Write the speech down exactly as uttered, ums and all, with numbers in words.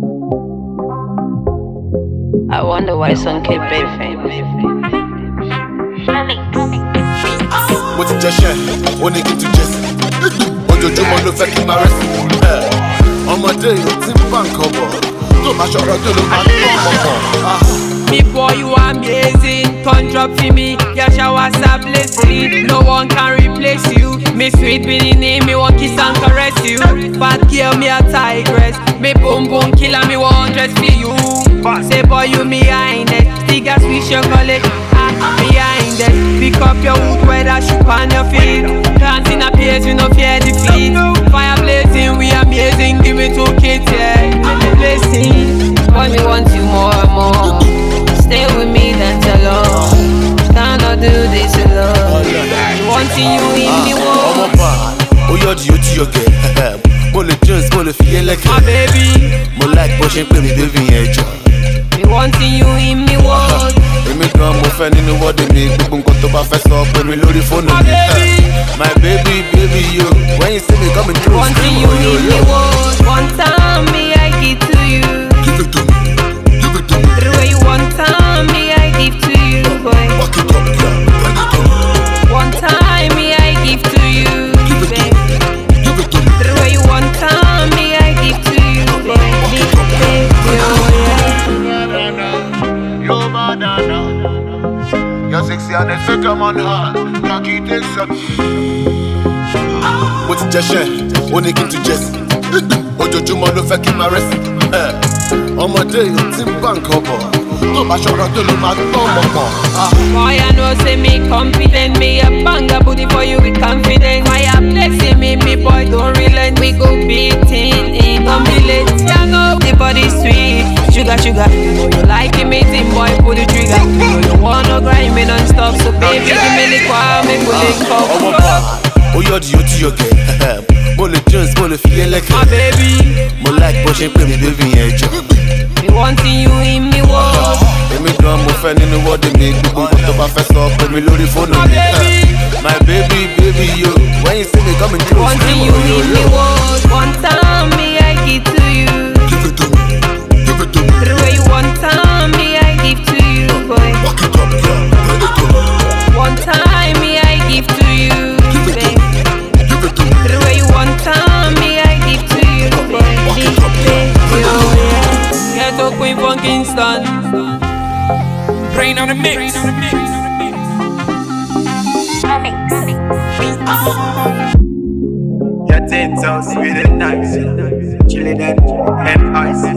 I wonder why some kid baby famous. Mo ti jẹ́ṣẹ́, ó ní kí n tún jẹ́sí. Ojoojúmọ́ ló fẹ́ kí n máa rẹ́sì. Ọmọdé yóò ti ń bá nǹkan bọ̀. Tó bá ṣọ̀rọ̀ tó ló máa ń tọ́ ọmọ pọ̀. Me boy, you amazing. Come drop for me, your showers are blessing. No one can replace you. Me sweet beanie, me want kiss and caress you. Bad girl, me a tigress. Me boom boom killer, me want dress for you. Say boy, you me highness. Stick a sweet chocolate, ah, behind it. Pick up your wood, wear that shoe on your feet. Dancing a pace, we no fear defeat. Fire blazing, we amazing. Give me two kids, yeah. Blessing. Boy, me want you more and more. Stay with me, then tell her. Cannot do this alone. Wanting you in the world. Ọmọ pa, ó yọ di ojú yọkẹ. Mo lè Jones, mo lè fi ẹlẹ́kẹ̀. My baby, Mo like bó ṣe ń pè mí baby yẹn jọ. Me wanting you in me world. Èmi gan mo fẹ́ nínú wọ́ọ̀dì mi. Gbogbo nǹkan tó bá fẹ́ sọ pé mi lórí fóònù my mi. baby. My baby, baby, yo. When you see me coming through, Wanting scream, you oh, yo, in yo. me world. One time me I give to you. Give it to me, give it to me. The way you one time me I give to you, boy. Back it up, girl, bring it to me. One time me I give to you, Give it to babe. me, give it to me. The way you one time me I give to you, baby, baby, oh yeah. Yo, banana. You're sexy and it's fake, I'm on hard. Can't keep things up. Mo ti jẹ́ṣẹ́, ó ní kí n tún jẹ́sí. Ojoojúmọ́ ló fẹ́ kí n máa rẹ́sì. Ọmọdé yóò ti ń bá nǹkan bọ̀. Tó bá ṣọ̀rọ̀ tó ló máa tọ́ ọmọ pọ̀. Boy, I know say me confident. Me a banger booty for you with confidence. Fire blessing me, me boy don't relent. We go beating in, don't be late. You know the body sweet, sugar sugar. You know you like it, me team boy pull the trigger. You know you wanna grind me non-stop, so baby give me the qual, me pull it Ọmọ cup. pa, ó yọ di ojú yọkẹ. Mo lè Jones, mo lè fi My ẹlẹ́kẹ̀. baby, Mo like bó ṣe ń pè mí baby yẹn jọ. Me wanting you in me world. Èmi gan mo fẹ́ nínú wọ́ọ̀dì mi. Gbogbo nǹkan tó bá fẹ́ sọ pé mi lórí fóònù my mi. baby. My baby, baby, yo. When you see me coming through, Wanting scream, you oh, yo, in me yo. world. One time me I give to you. Give it to me, give it to me. The way you one time me I give to you, boy. Back it up, girl, bring it to me. One time me I give to you, Give it to babe. me, give it to me. The way you one time me I give to you, baby, baby, oh yeah. Ghetto Queen from Kingston. Brain on the mix. Your ten toes with it nice, chillin' and and ice.